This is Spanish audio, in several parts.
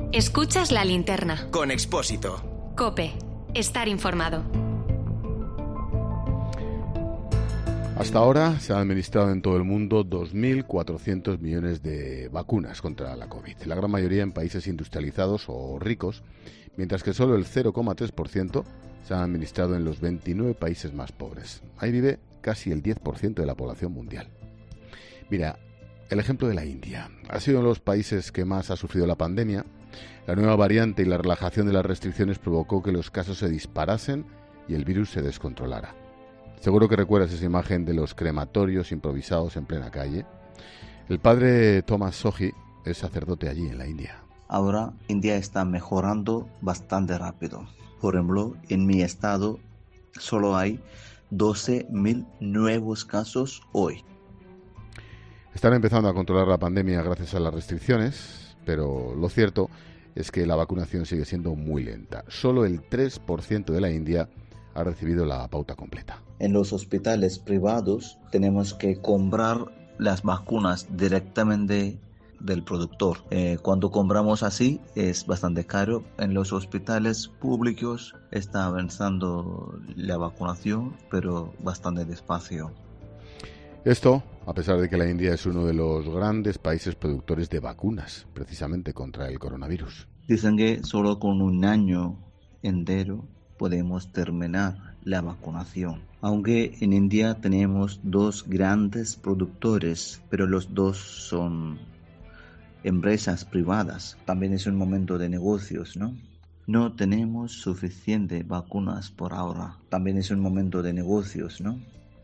Escuchas La Linterna. Con Expósito. COPE. Estar informado. Hasta ahora se han administrado en todo el mundo 2.400 millones de vacunas contra la COVID, la gran mayoría en países industrializados o ricos, mientras que solo el 0,3% se han administrado en los 29 países más pobres. Ahí vive casi el 10% de la población mundial. Mira, el ejemplo de la India. Ha sido uno de los países que más ha sufrido la pandemia. La nueva variante y la relajación de las restricciones provocó que los casos se disparasen y el virus se descontrolara. Seguro que recuerdas esa imagen de los crematorios improvisados en plena calle. El padre Thomas Sohi es sacerdote allí en la India. Ahora India está mejorando bastante rápido. Por ejemplo, en mi estado solo hay 12.000 nuevos casos hoy. Están empezando a controlar la pandemia gracias a las restricciones, pero lo cierto es que la vacunación sigue siendo muy lenta. Solo el 3% de la India ha recibido la pauta completa. En los hospitales privados tenemos que comprar las vacunas directamente del productor. Cuando compramos así es bastante caro. En los hospitales públicos está avanzando la vacunación, pero bastante despacio. Esto, a pesar de que la India es uno de los grandes países productores de vacunas, precisamente contra el coronavirus. Dicen que solo con un año entero podemos terminar la vacunación. Aunque en India tenemos dos grandes productores, pero los dos son empresas privadas. También es un momento de negocios, ¿no? No tenemos suficientes vacunas por ahora. También es un momento de negocios, ¿no?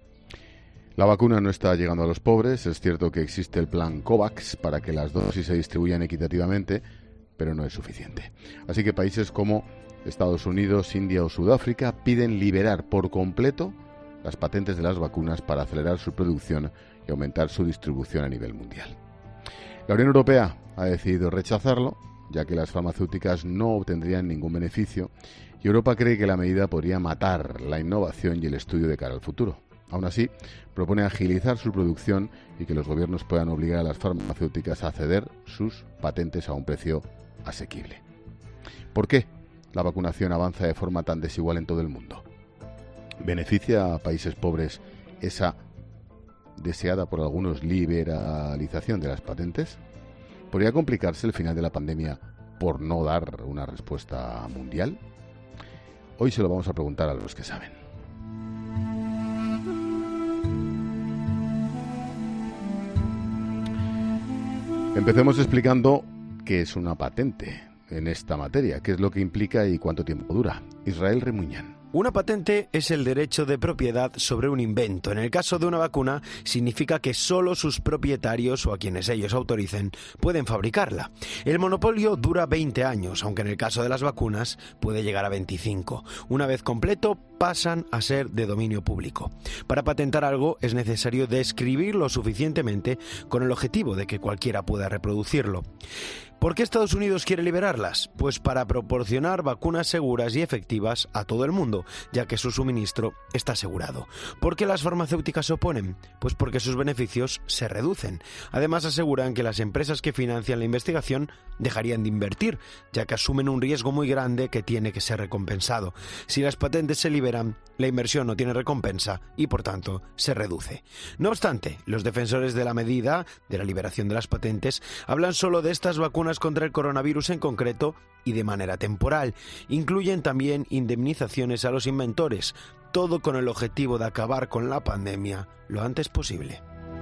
La vacuna no está llegando a los pobres. Es cierto que existe el plan COVAX para que las dosis se distribuyan equitativamente, pero no es suficiente. Así que países como Estados Unidos, India o Sudáfrica piden liberar por completo las patentes de las vacunas para acelerar su producción y aumentar su distribución a nivel mundial. La Unión Europea ha decidido rechazarlo, ya que las farmacéuticas no obtendrían ningún beneficio, y Europa cree que la medida podría matar la innovación y el estudio de cara al futuro. Aún así, propone agilizar su producción y que los gobiernos puedan obligar a las farmacéuticas a ceder sus patentes a un precio asequible. ¿Por qué la vacunación avanza de forma tan desigual en todo el mundo? ¿Beneficia a países pobres esa deseada por algunos liberalización de las patentes? ¿Podría complicarse el final de la pandemia por no dar una respuesta mundial? Hoy se lo vamos a preguntar a los que saben. Empecemos explicando qué es una patente en esta materia, qué es lo que implica y cuánto tiempo dura. Israel Remuñán. Una patente es el derecho de propiedad sobre un invento. En el caso de una vacuna, significa que solo sus propietarios o a quienes ellos autoricen pueden fabricarla. El monopolio dura 20 años, aunque en el caso de las vacunas puede llegar a 25. Una vez completo, pasan a ser de dominio público. Para patentar algo es necesario describirlo suficientemente con el objetivo de que cualquiera pueda reproducirlo. ¿Por qué Estados Unidos quiere liberarlas? Pues para proporcionar vacunas seguras y efectivas a todo el mundo, ya que su suministro está asegurado. ¿Por qué las farmacéuticas se oponen? Pues porque sus beneficios se reducen. Además, aseguran que las empresas que financian la investigación dejarían de invertir, ya que asumen un riesgo muy grande que tiene que ser recompensado. Si las patentes se liberan, la inversión no tiene recompensa y, por tanto, se reduce. No obstante, los defensores de la medida, de la liberación de las patentes, hablan solo de estas vacunas contra el coronavirus en concreto y de manera temporal. Incluyen también indemnizaciones a los inventores, todo con el objetivo de acabar con la pandemia lo antes posible.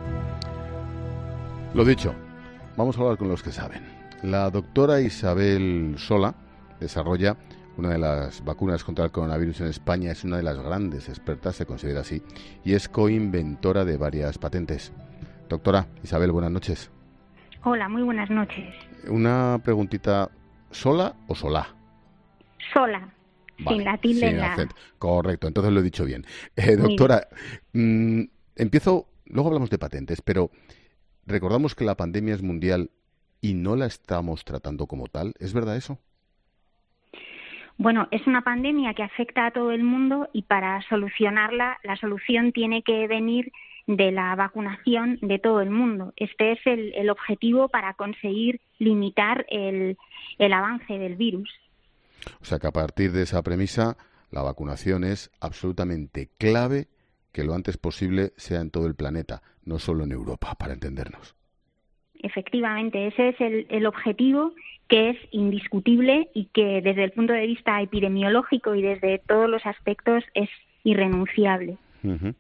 Lo dicho, vamos a hablar con los que saben. La doctora Isabel Sola desarrolla una de las vacunas contra el coronavirus en España, es una de las grandes expertas, se considera así, y es coinventora de varias patentes. Doctora Isabel, buenas noches. Hola, muy buenas noches. Una preguntita, ¿Sola o Solá? Sola, vale, sin la tilde sin en la... acento. Correcto, entonces lo he dicho bien. Doctora, empiezo, luego hablamos de patentes, pero recordamos que la pandemia es mundial y no la estamos tratando como tal. ¿Es verdad eso? Bueno, es una pandemia que afecta a todo el mundo y para solucionarla, la solución tiene que venir de la vacunación de todo el mundo. Este es el objetivo para conseguir limitar el avance del virus. O sea que a partir de esa premisa, la vacunación es absolutamente clave, que lo antes posible sea en todo el planeta, no solo en Europa, para entendernos. Efectivamente, ese es el objetivo, que es indiscutible y que desde el punto de vista epidemiológico y desde todos los aspectos es irrenunciable. Uh-huh.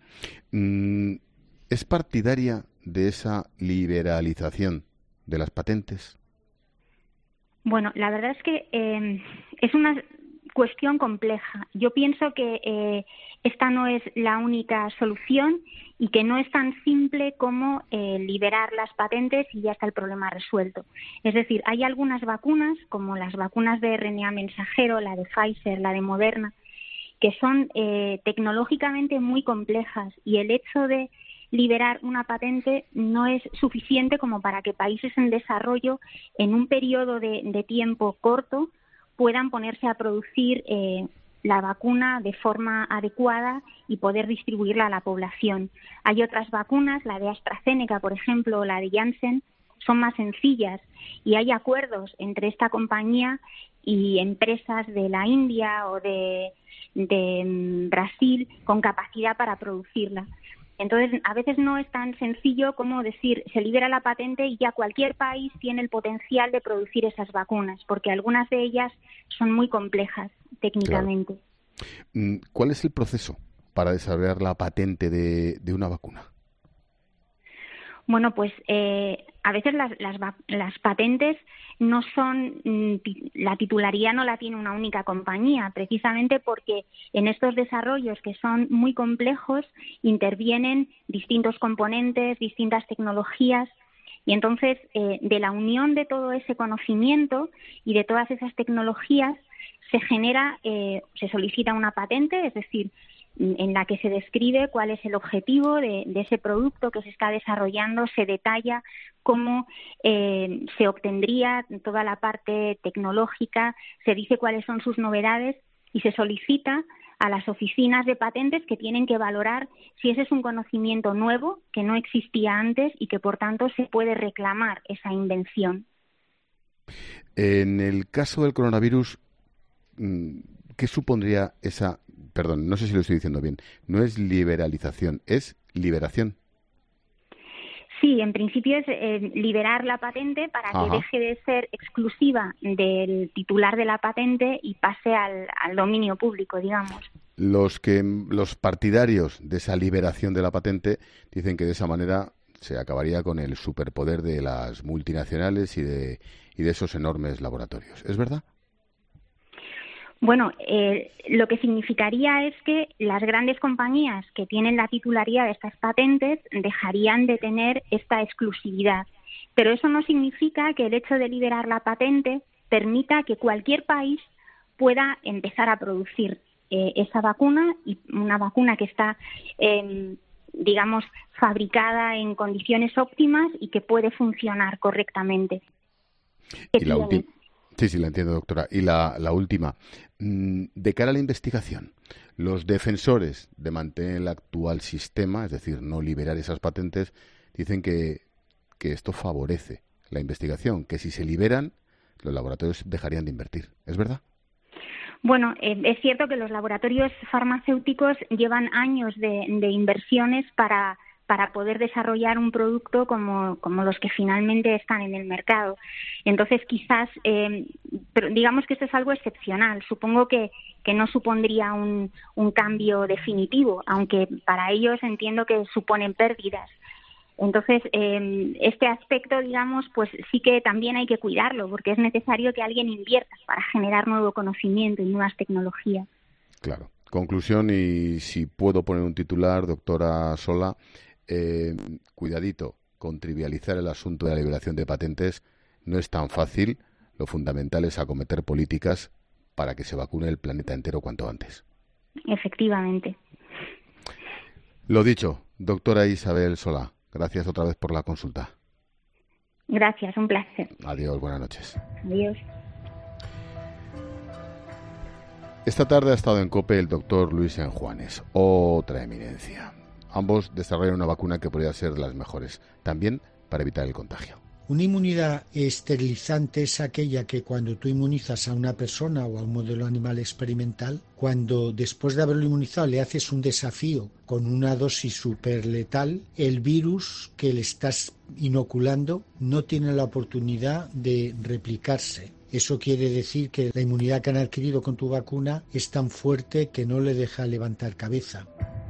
¿Es partidaria de esa liberalización de las patentes? Bueno, la verdad es que es una cuestión compleja. Yo pienso que esta no es la única solución y que no es tan simple como liberar las patentes y ya está el problema resuelto. Es decir, hay algunas vacunas, como las vacunas de RNA mensajero, la de Pfizer, la de Moderna, que son tecnológicamente muy complejas, y el hecho de liberar una patente no es suficiente como para que países en desarrollo, en un periodo de tiempo corto, puedan ponerse a producir la vacuna de forma adecuada y poder distribuirla a la población. Hay otras vacunas, la de AstraZeneca, por ejemplo, o la de Janssen, son más sencillas, y hay acuerdos entre esta compañía y empresas de la India o de Brasil con capacidad para producirla. Entonces, a veces no es tan sencillo como decir, se libera la patente y ya cualquier país tiene el potencial de producir esas vacunas, porque algunas de ellas son muy complejas técnicamente. Claro. ¿Cuál es el proceso para desarrollar la patente de una vacuna? Bueno, pues a veces las patentes no son, la titularidad no la tiene una única compañía, precisamente porque en estos desarrollos, que son muy complejos, intervienen distintos componentes, distintas tecnologías, y entonces de la unión de todo ese conocimiento y de todas esas tecnologías se solicita una patente, es decir, en la que se describe cuál es el objetivo de ese producto que se está desarrollando, se detalla cómo se obtendría toda la parte tecnológica, se dice cuáles son sus novedades y se solicita a las oficinas de patentes, que tienen que valorar si ese es un conocimiento nuevo que no existía antes y que por tanto se puede reclamar esa invención. En el caso del coronavirus, ¿qué supondría esa? Perdón, no sé si lo estoy diciendo bien. No es liberalización, es liberación. Sí, en principio es liberar la patente para que deje de ser exclusiva del titular de la patente y pase al dominio público, digamos. Los partidarios de esa liberación de la patente dicen que de esa manera se acabaría con el superpoder de las multinacionales y de esos enormes laboratorios. ¿Es verdad? Bueno, lo que significaría es que las grandes compañías que tienen la titularidad de estas patentes dejarían de tener esta exclusividad. Pero eso no significa que el hecho de liberar la patente permita que cualquier país pueda empezar a producir esa vacuna, y una vacuna que está, digamos, fabricada en condiciones óptimas y que puede funcionar correctamente. Y la última. Sí, la entiendo, doctora. Y la última, de cara a la investigación, los defensores de mantener el actual sistema, es decir, no liberar esas patentes, dicen que esto favorece la investigación, que si se liberan, los laboratorios dejarían de invertir. ¿Es verdad? Bueno, es cierto que los laboratorios farmacéuticos llevan años de inversiones para poder desarrollar un producto como los que finalmente están en el mercado. Entonces, quizás, pero digamos que esto es algo excepcional. Supongo que no supondría un cambio definitivo, aunque para ellos entiendo que suponen pérdidas. Entonces, este aspecto, digamos, pues sí que también hay que cuidarlo, porque es necesario que alguien invierta para generar nuevo conocimiento y nuevas tecnologías. Claro. Conclusión, y si puedo poner un titular, doctora Sola, cuidadito con trivializar el asunto de la liberación de patentes. No es tan fácil. Lo fundamental es acometer políticas para que se vacune el planeta entero cuanto antes. Efectivamente. Lo dicho, doctora Isabel Solá, gracias otra vez por la consulta. Gracias, un placer. Adiós, buenas noches. Adiós. Esta tarde ha estado en COPE el doctor Luis Enjuanes, otra eminencia. ambos desarrollan una vacuna que podría ser de las mejores, también para evitar el contagio. Una inmunidad esterilizante es aquella que cuando tú inmunizas a una persona o a un modelo animal experimental, cuando después de haberlo inmunizado le haces un desafío con una dosis superletal, el virus que le estás inoculando no tiene la oportunidad de replicarse. Eso quiere decir que la inmunidad que han adquirido con tu vacuna es tan fuerte que no le deja levantar cabeza.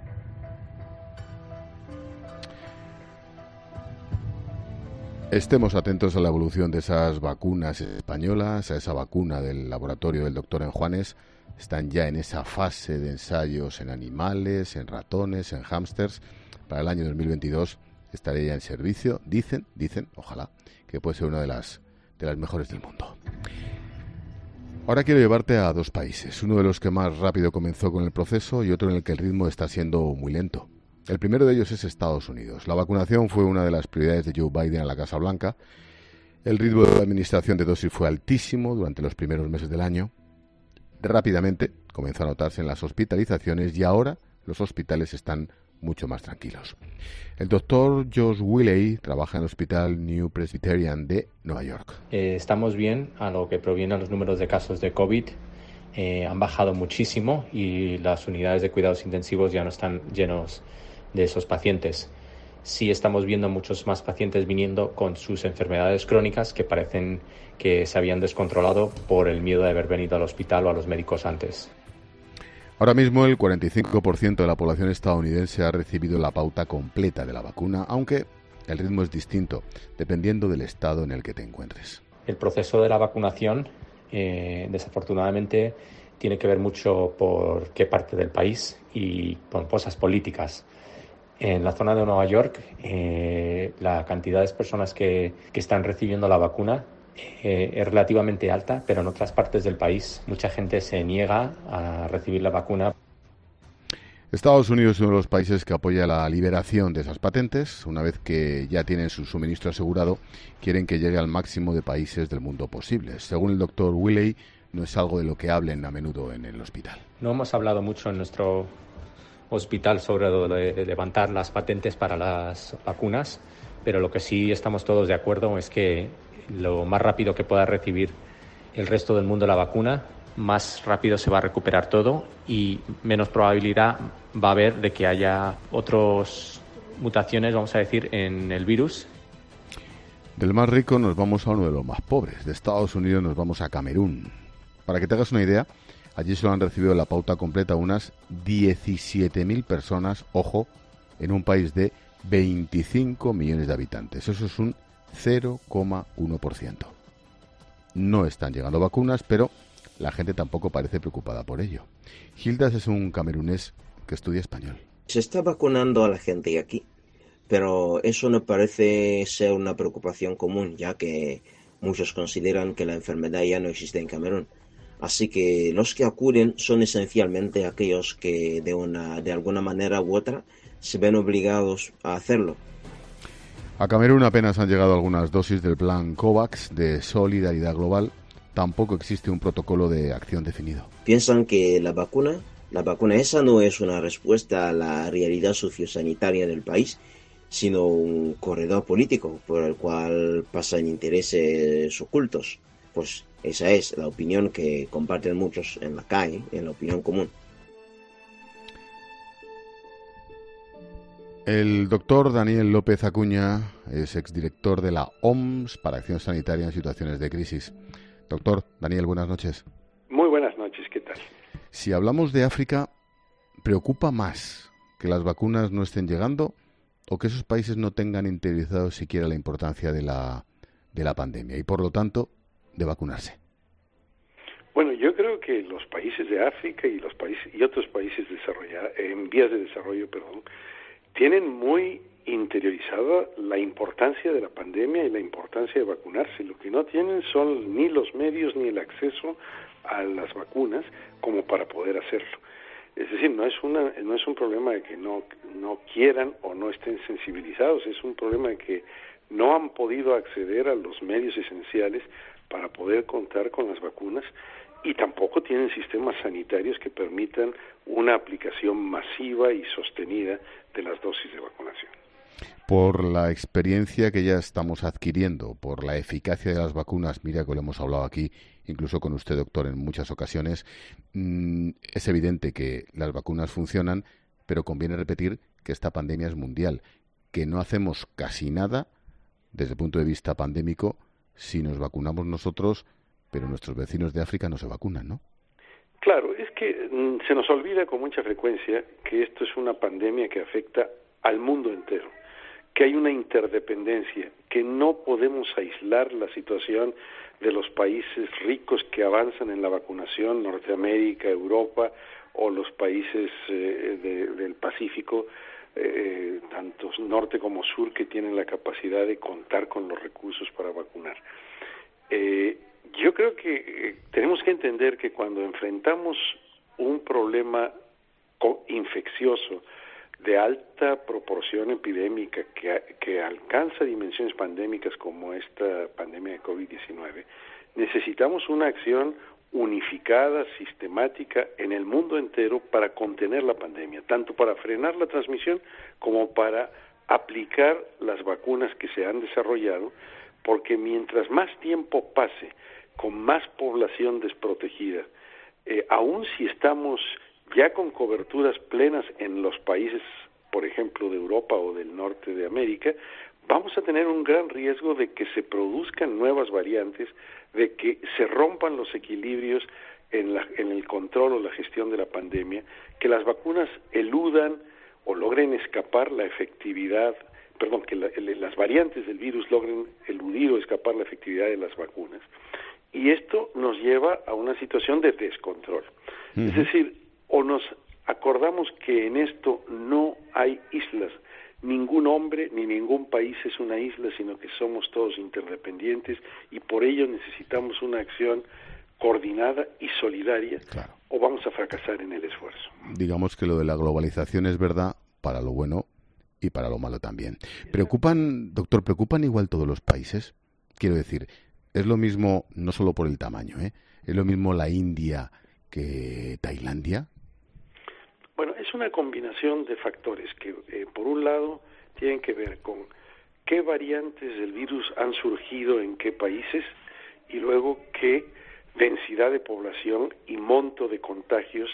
Estemos atentos a la evolución de esas vacunas españolas, a esa vacuna del laboratorio del doctor Enjuanes. Están ya en esa fase de ensayos en animales, en ratones, en hámsters. Para el año 2022 estaré ya en servicio. Dicen, ojalá, que puede ser una de las mejores del mundo. Ahora quiero llevarte a dos países, uno de los que más rápido comenzó con el proceso y otro en el que el ritmo está siendo muy lento. El primero de ellos es Estados Unidos. La vacunación fue una de las prioridades de Joe Biden a la Casa Blanca. El ritmo de administración de dosis fue altísimo durante los primeros meses del año. Rápidamente comenzó a notarse en las hospitalizaciones y ahora los hospitales están mucho más tranquilos. El doctor Josh Willey trabaja en el Hospital New Presbyterian de Nueva York. Estamos bien a lo que provienen los números de casos de COVID. Han bajado muchísimo y las unidades de cuidados intensivos ya no están llenos de esos pacientes. Sí estamos viendo muchos más pacientes viniendo con sus enfermedades crónicas que parecen que se habían descontrolado por el miedo de haber venido al hospital o a los médicos antes. Ahora mismo el 45% de la población estadounidense ha recibido la pauta completa de la vacuna, aunque el ritmo es distinto, dependiendo del estado en el que te encuentres. El proceso de la vacunación, desafortunadamente, tiene que ver mucho por qué parte del país y con cosas políticas. En la zona de Nueva York, la cantidad de personas que están recibiendo la vacuna es relativamente alta, pero en otras partes del país mucha gente se niega a recibir la vacuna. Estados Unidos es uno de los países que apoya la liberación de esas patentes. Una vez que ya tienen su suministro asegurado, quieren que llegue al máximo de países del mundo posible. Según el doctor Willey, no es algo de lo que hablen a menudo en el hospital. No hemos hablado mucho en nuestro hospital sobre lo de levantar las patentes para las vacunas, pero lo que sí estamos todos de acuerdo es que lo más rápido que pueda recibir el resto del mundo la vacuna, más rápido se va a recuperar todo y menos probabilidad va a haber de que haya otras mutaciones, vamos a decir, en el virus. Del más rico nos vamos a uno de los más pobres. De Estados Unidos nos vamos a Camerún. Para que te hagas una idea, allí solo han recibido la pauta completa unas 17.000 personas, ojo, en un país de 25 millones de habitantes. Eso es un 0,1%. No están llegando vacunas, pero la gente tampoco parece preocupada por ello. Gildas es un camerunés que estudia español. Se está vacunando a la gente aquí, pero eso no parece ser una preocupación común, ya que muchos consideran que la enfermedad ya no existe en Camerún. Así que los que acuden son esencialmente aquellos que de alguna manera u otra se ven obligados a hacerlo. A Camerún apenas han llegado algunas dosis del plan COVAX de solidaridad global. Tampoco existe un protocolo de acción definido. Piensan que la vacuna esa no es una respuesta a la realidad sociosanitaria del país, sino un corredor político por el cual pasan intereses ocultos. Pues esa es la opinión que comparten muchos en la calle, en la opinión común. El doctor Daniel López Acuña es exdirector de la OMS para Acción Sanitaria en Situaciones de Crisis. Doctor Daniel, buenas noches. Muy buenas noches, ¿qué tal? Si hablamos de África, ¿preocupa más que las vacunas no estén llegando o que esos países no tengan interiorizado siquiera la importancia de la pandemia y, por lo tanto, de vacunarse? Bueno, yo creo que los países de África y otros países en vías de desarrollo, tienen muy interiorizada la importancia de la pandemia y la importancia de vacunarse. Lo que no tienen son ni los medios ni el acceso a las vacunas como para poder hacerlo. Es decir, no es un problema de que no quieran o no estén sensibilizados, es un problema de que no han podido acceder a los medios esenciales para poder contar con las vacunas y tampoco tienen sistemas sanitarios que permitan una aplicación masiva y sostenida de las dosis de vacunación. Por la experiencia que ya estamos adquiriendo, por la eficacia de las vacunas, mira que lo hemos hablado aquí, incluso con usted, doctor, en muchas ocasiones, es evidente que las vacunas funcionan, pero conviene repetir que esta pandemia es mundial, que no hacemos casi nada desde el punto de vista pandémico si nos vacunamos nosotros, pero nuestros vecinos de África no se vacunan, ¿no? Claro, es que se nos olvida con mucha frecuencia que esto es una pandemia que afecta al mundo entero, que hay una interdependencia, que no podemos aislar la situación de los países ricos que avanzan en la vacunación, Norteamérica, Europa, o los países del Pacífico, tanto norte como sur, que tienen la capacidad de contar con los recursos para vacunar. Yo creo que tenemos que entender que cuando enfrentamos un problema infeccioso de alta proporción epidémica que alcanza dimensiones pandémicas como esta pandemia de COVID-19, necesitamos una acción unificada, sistemática en el mundo entero para contener la pandemia, tanto para frenar la transmisión como para aplicar las vacunas que se han desarrollado, porque mientras más tiempo pase con más población desprotegida, aun si estamos ya con coberturas plenas en los países, por ejemplo, de Europa o del norte de América, vamos a tener un gran riesgo de que se produzcan nuevas variantes, de que se rompan los equilibrios en el control o la gestión de la pandemia, que las vacunas eludan o logren escapar la efectividad, que las variantes del virus logren eludir o escapar la efectividad de las vacunas. Y esto nos lleva a una situación de descontrol. Uh-huh. Es decir, o nos acordamos que en esto no hay islas, ningún hombre ni ningún país es una isla, sino que somos todos interdependientes y por ello necesitamos una acción coordinada y solidaria, claro, o vamos a fracasar en el esfuerzo. Digamos que lo de la globalización es verdad para lo bueno y para lo malo también. ¿Preocupan igual todos los países? Quiero decir, es lo mismo, no solo por el tamaño, ¿es lo mismo la India que Tailandia? Bueno, es una combinación de factores que, por un lado, tienen que ver con qué variantes del virus han surgido en qué países y luego qué densidad de población y monto de contagios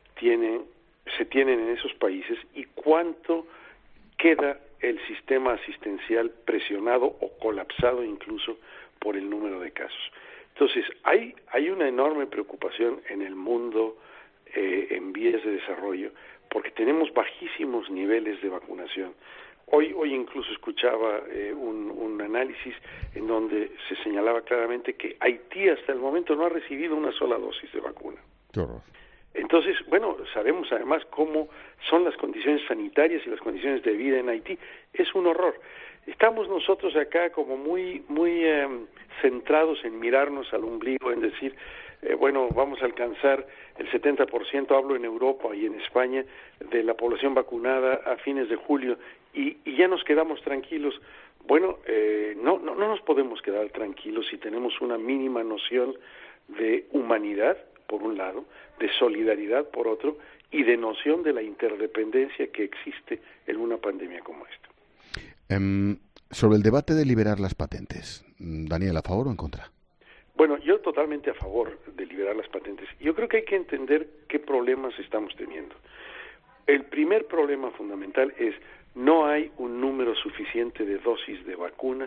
se tienen en esos países y cuánto queda el sistema asistencial presionado o colapsado incluso por el número de casos. Entonces, hay una enorme preocupación en el mundo en vías de desarrollo porque tenemos bajísimos niveles de vacunación. Hoy incluso escuchaba un análisis en donde se señalaba claramente que Haití hasta el momento no ha recibido una sola dosis de vacuna. Qué horror. Entonces, bueno, sabemos además cómo son las condiciones sanitarias y las condiciones de vida en Haití. Es un horror. Estamos nosotros acá como muy centrados en mirarnos al ombligo, en decir, bueno, vamos a alcanzar el 70%, hablo en Europa y en España, de la población vacunada a fines de julio y ya nos quedamos tranquilos. Bueno, no nos podemos quedar tranquilos si tenemos una mínima noción de humanidad, por un lado, de solidaridad, por otro, y de noción de la interdependencia que existe en una pandemia como esta. Sobre el debate de liberar las patentes, Daniel, ¿a favor o en contra? Bueno, yo totalmente a favor de liberar las patentes. Yo creo que hay que entender qué problemas estamos teniendo. El primer problema fundamental es no hay un número suficiente de dosis de vacunas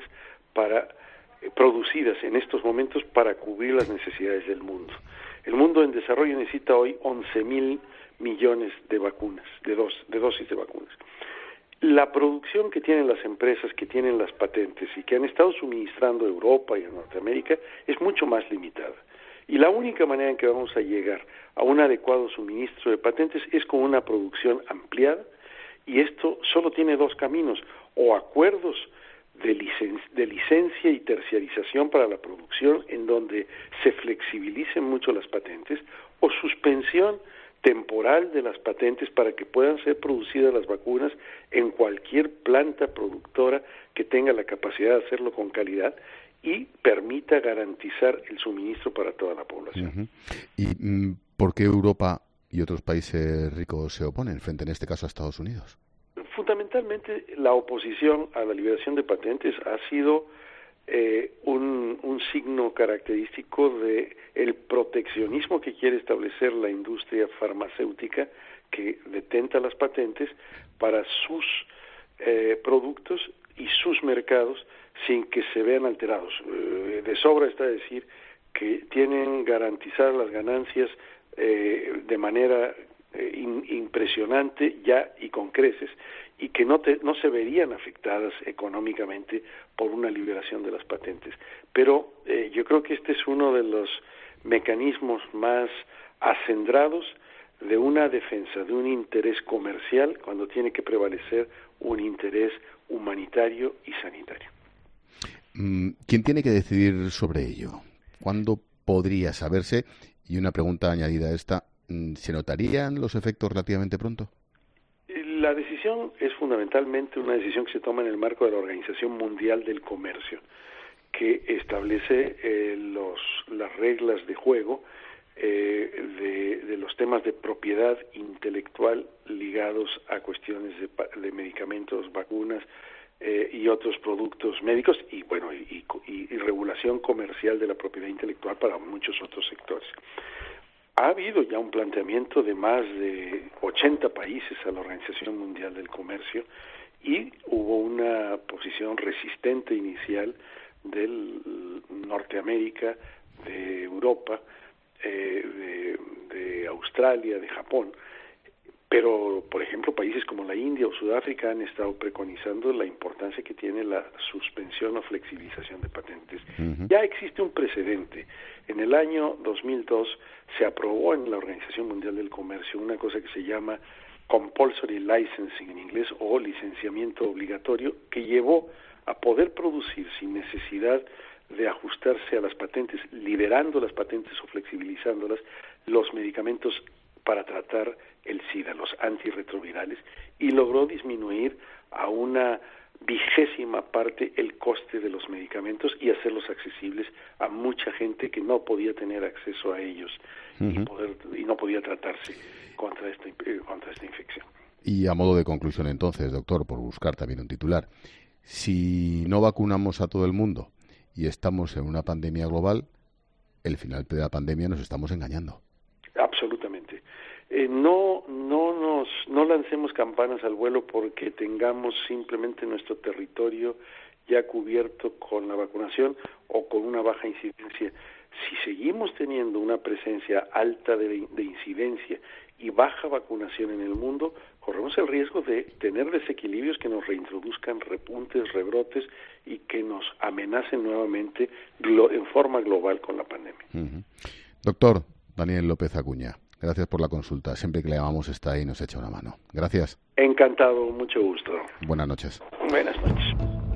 producidas en estos momentos para cubrir las necesidades del mundo. El mundo en desarrollo necesita hoy 11.000 millones de vacunas, de dosis de vacunas. La producción que tienen las empresas que tienen las patentes y que han estado suministrando a Europa y a Norteamérica es mucho más limitada. Y la única manera en que vamos a llegar a un adecuado suministro de patentes es con una producción ampliada, y esto solo tiene dos caminos: o acuerdos de licencia y terciarización para la producción en donde se flexibilicen mucho las patentes, o suspensión temporal de las patentes para que puedan ser producidas las vacunas en cualquier planta productora que tenga la capacidad de hacerlo con calidad y permita garantizar el suministro para toda la población. ¿Y por qué Europa y otros países ricos se oponen frente, en este caso, a Estados Unidos? Fundamentalmente, la oposición a la liberación de patentes ha sido un signo característico de el proteccionismo que quiere establecer la industria farmacéutica, que detenta las patentes para sus productos y sus mercados sin que se vean alterados. De sobra está decir que tienen garantizadas las ganancias de manera impresionante ya y con creces, y que no se verían afectadas económicamente por una liberación de las patentes. Pero yo creo que este es uno de los mecanismos más acendrados de una defensa de un interés comercial cuando tiene que prevalecer un interés humanitario y sanitario. ¿Quién tiene que decidir sobre ello? ¿Cuándo podría saberse? Y una pregunta añadida a esta, ¿se notarían los efectos relativamente pronto? La decisión es fundamentalmente una decisión que se toma en el marco de la Organización Mundial del Comercio, que establece las reglas de juego de los temas de propiedad intelectual ligados a cuestiones de medicamentos, vacunas y otros productos médicos, y regulación comercial de la propiedad intelectual para muchos otros sectores. Ha habido ya un planteamiento de más de 80 países a la Organización Mundial del Comercio, y hubo una posición resistente inicial de Norteamérica, de Europa, de Australia, de Japón. Pero, por ejemplo, países como la India o Sudáfrica han estado preconizando la importancia que tiene la suspensión o flexibilización de patentes. Ya existe un precedente. En el año 2002 se aprobó en la Organización Mundial del Comercio una cosa que se llama compulsory licensing en inglés, o licenciamiento obligatorio, que llevó a poder producir sin necesidad de ajustarse a las patentes, liberando las patentes o flexibilizándolas, los medicamentos para tratar el SIDA, los antirretrovirales, y logró disminuir a una 20ª parte el coste de los medicamentos y hacerlos accesibles a mucha gente que no podía tener acceso a ellos y no podía tratarse contra esta infección. Y a modo de conclusión entonces, doctor, por buscar también un titular, si no vacunamos a todo el mundo y estamos en una pandemia global, el final de la pandemia nos estamos engañando. Absolutamente. No lancemos campanas al vuelo porque tengamos simplemente nuestro territorio ya cubierto con la vacunación o con una baja incidencia. Si seguimos teniendo una presencia alta de incidencia y baja vacunación en el mundo, corremos el riesgo de tener desequilibrios que nos reintroduzcan repuntes, rebrotes y que nos amenacen nuevamente en forma global con la pandemia. Doctor Daniel López Acuña, gracias por la consulta. Siempre que le llamamos está ahí y nos echa una mano. Gracias. Encantado, mucho gusto. Buenas noches. Buenas noches.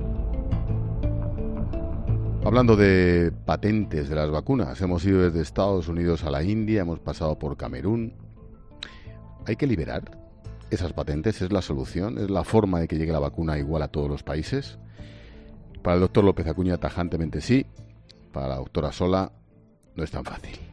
Hablando de patentes de las vacunas, hemos ido desde Estados Unidos a la India, hemos pasado por Camerún. ¿Hay que liberar esas patentes? ¿Es la solución? ¿Es la forma de que llegue la vacuna igual a todos los países? Para el doctor López Acuña, tajantemente sí. Para la doctora Sola, no es tan fácil.